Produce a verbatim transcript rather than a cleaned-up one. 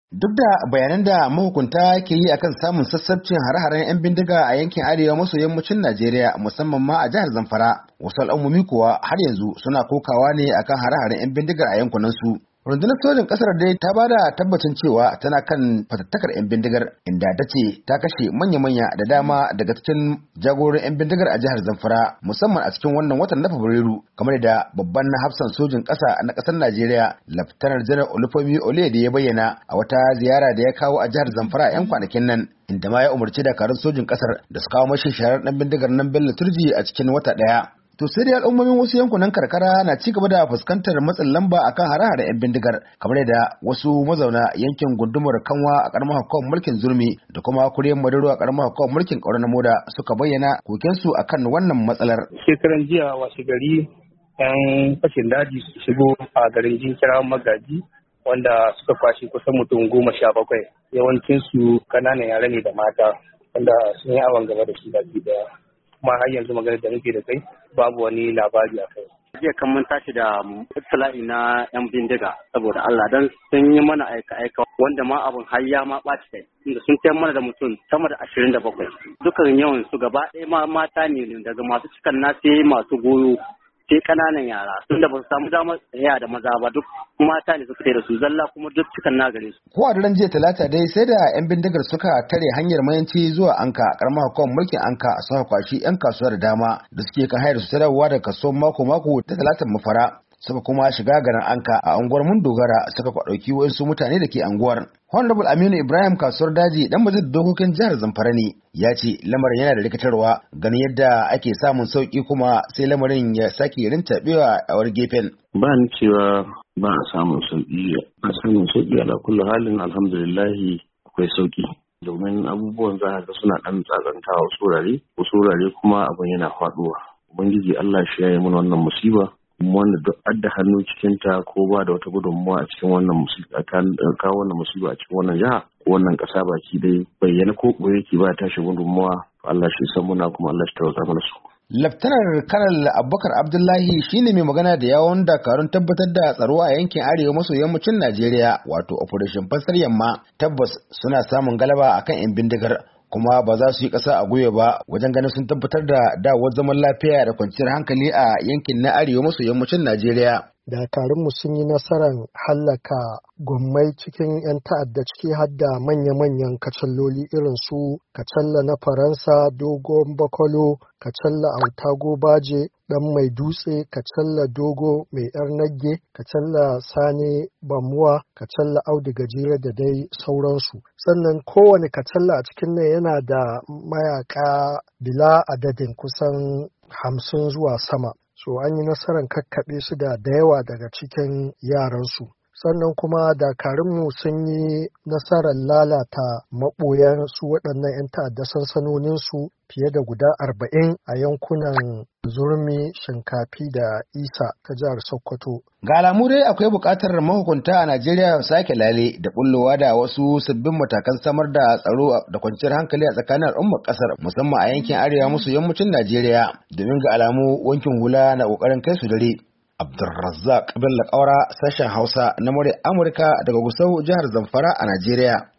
Duk da bayanan da mahukunta ke yi akan samun sassabcin hare-haren 'yan bindiga a yankin arewa maso yammacin Najeriya musamman ma a jihar Zamfara, wasu al'ummomi kuwa har yanzu suna kokawa ne akan hare-haren 'yan bindigar a yankunansu. Rundunar sojin kasar dai ta bada tabbacin cewa tana kan fatattakar 'yan bindigar, inda ta ce ta kashe manya-manya da dama daga cikin jagororin 'yan bindigar a jihar Zamfara musamman a cikin wannan watan na Fabrairu, kamar da babban hafsan sojin ƙasa na ƙasar Najeriya Laftanar Janar Olufemi Oluyede ya bayyana a wata ziyara da ya kawo a jihar Zamfara a 'yan kwanakin nan, inda ma ya umarci dakarun sojin ƙasar da su kawo mashi sharar ɗan bindigar nan Bello Turji a cikin wata ɗaya. To sai dai al'ummomin wasu yankunan karkara na ci gaba da fuskantar matsin lamba akan hare-hare 'yan bindigar, kamar da wasu mazauna yankin gundumar Kanwa a karamar hukumar mulkin Zurmi da kuma Kuryen Madaro a karamar hukumar mulkin Kaura na Moda suka bayyana kokensu akan wannan matsalar. Shekaran jiya washe gari 'yan fashin daji su shigo a garin Jinkira Magaji wanda suka kwashe kusan mutum goma sha bakwai, yawancinsu kananan yara ne da mata wanda sun yi awon gaba da su baki daya. Kuma har yanzu magana da nake da kai babu wani labari a kai. Jiya kan mun tashi da istila'i na yan bindiga saboda Allah dan sun yi mana aika-aika wanda ma abun har ya ma ɓaci kai inda sun tayar mana da mutum sama da ashirin da bakwai. Dukkan yawan su gaba ɗaya ma mata ne daga masu cikan na sai masu goyo sai kananan yara tunda ba su samu damar tsaya da maza ba, duk mata ne suka da su zalla kuma duk cikan na gare su. Ko a daren jiya talata dai sai da yan bindigar suka tare hanyar mayanci zuwa Anka karamar hukumar mulkin Anka suka kwashi yan kasuwa da dama da suke kan hayar su sadarwa da kaso mako mako ta talatin mafara. Suka kuma shiga garin Anka a unguwar Mundogara suka ɗauki wasu mutane da ke unguwar. Honorable Aminu Ibrahim kasuwar daji dan majalisar dokokin jihar Zamfara ne ya ce lamarin yana da rikitarwa ganin yadda ake samun sauki kuma sai lamarin ya sake rintaɓewa a wani gefen. Ba ni cewa ba a samun sauki, a samun sauki ala kullu halin alhamdulillahi akwai sauki. Domin abubuwan za ga suna ɗan tsaganta a wasu wurare, wasu wurare kuma abin yana faɗuwa. Ubangiji Allah shi ya yi mana wannan musiba. Wanda duk adda hannu cikin ta ko ba da wata gudunmuwa a cikin wannan musiba kawo wannan musiba a cikin wannan jiha ko wannan kasa baki dai bayyana ko boye yake ba tashi gudunmuwa, Allah shi san muna kuma Allah shi tawaza mana su. Laftanar Kanal Abubakar Abdullahi shine mai magana da yawon dakarun tabbatar da tsaro a yankin arewa maso yammacin Najeriya wato Operation Fansar Yamma. Tabbas suna samun galaba akan 'yan bindigar, kuma ba za su yi ƙasa a gwiwa ba wajen ganin sun tabbatar da dawowar zaman lafiya da kwanciyar hankali a yankin na arewa maso yammacin Najeriya. Dakarunmu sun yi nasarar hallaka gwammai cikin 'yan ta'adda ciki har da manya-manyan kacalloli irin su kacalla na Faransa, dogon bakwalo, kacalla autago baje, ɗan mai dutse, kacalla dogo mai yar nagge, kacalla sani bamuwa, kacalla audu gajere da dai sauransu. Sannan kowane kacalla a cikin nan yana da mayaka bila adadin kusan hamsin zuwa sama. So an yi nasarar kakkaɓe su da da yawa daga cikin yaransu. Sannan kuma dakarunmu sun yi nasarar lalata maɓoyan su waɗannan 'yan ta'adda sansanoninsu fiye da guda arba'in a yankunan Zurmi, Shinkafi da Isa ta jihar Sokoto. Ga alamu dai akwai buƙatar mahukunta a Najeriya su sake lale da bullowa da wasu sabbin matakan samar da tsaro da kwanciyar hankali a tsakanin al'ummar ƙasar musamman a yankin arewa maso yammacin Najeriya, domin ga alamu wankin hula na ƙoƙarin kai su dare. Abdulrazzaq Bello Kaura, sashen Hausa na Amurka daga Gusau, jihar Zamfara a Najeriya.